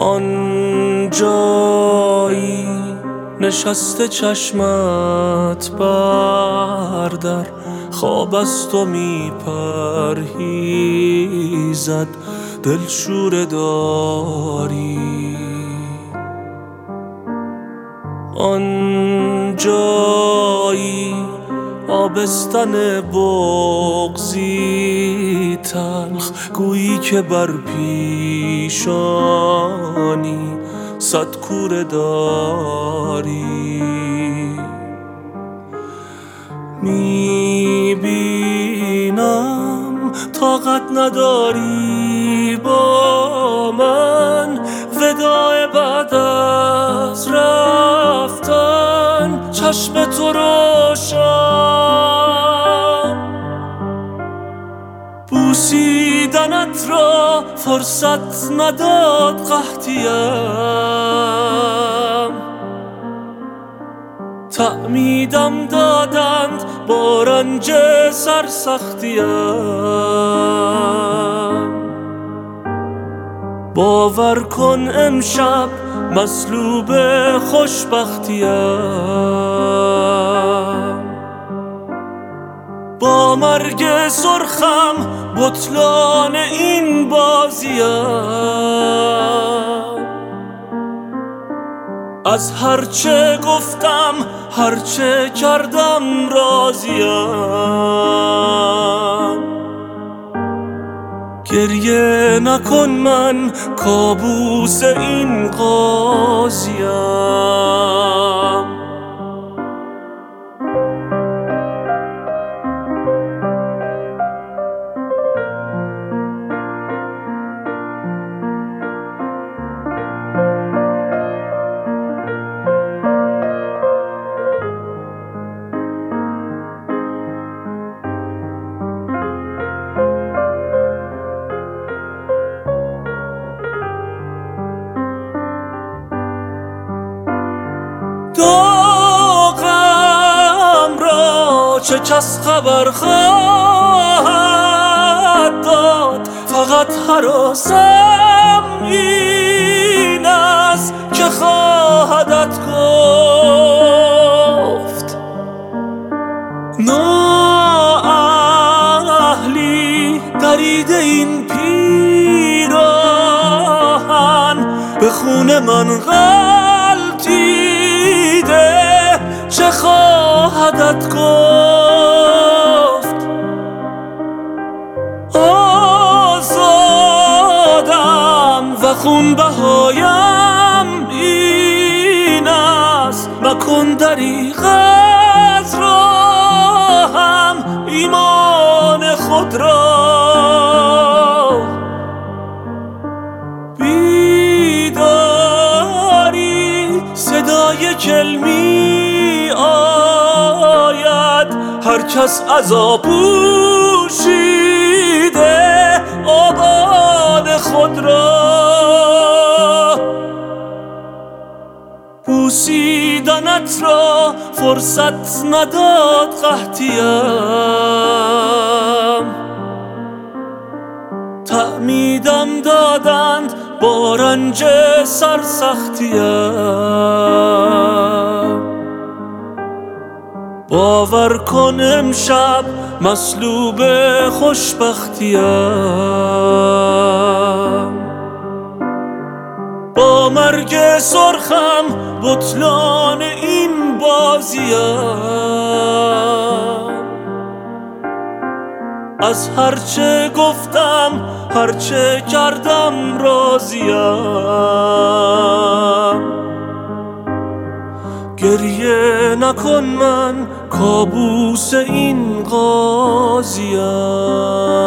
آن جایی نشسته چشمت بردر، خواب از تو می پرهیزد، دلشوره داری. آن جایی آبستن بغضی تلخ، گویی که بر پیشانی صد کوره داری. میبینم طاقت نداری با من، وداع بعد از رفتن چشم تو روشن. بوسیدنت را فرصت نداد قحطیم، تعمیدم دادند با رنج سرسختیم. باور کن امشب مصلوب خوشبختیم، با مرگ سرخم بطلان این بازیم. از هرچه گفتم هرچه کردم راضیم. گریه نکن من کابوس این قاضیم. داغم را چه کس خبر خواهد داد، فقط هراسم این است که خواهدت گفت. نااهلی دریده این پیراهن، به خون من غلطیده، چه خواهدت گفت. آزادم و خون بهایم این است، مکن دریغ از راهم ایمان خود را. بیداری صدای کلمی آید، هر کس عذاب پوشیده آباد خود را. بوسیدنت را فرصت نداد قحطیم، تعمیدم دادند با رنج سرسختیم. باور کن امشب مصلوب خوشبختیم، با مرگ سرخم بطلان این بازیم. از هرچه گفتم هرچه کردم راضیم. گریه نکن من کابوس این قاضیم.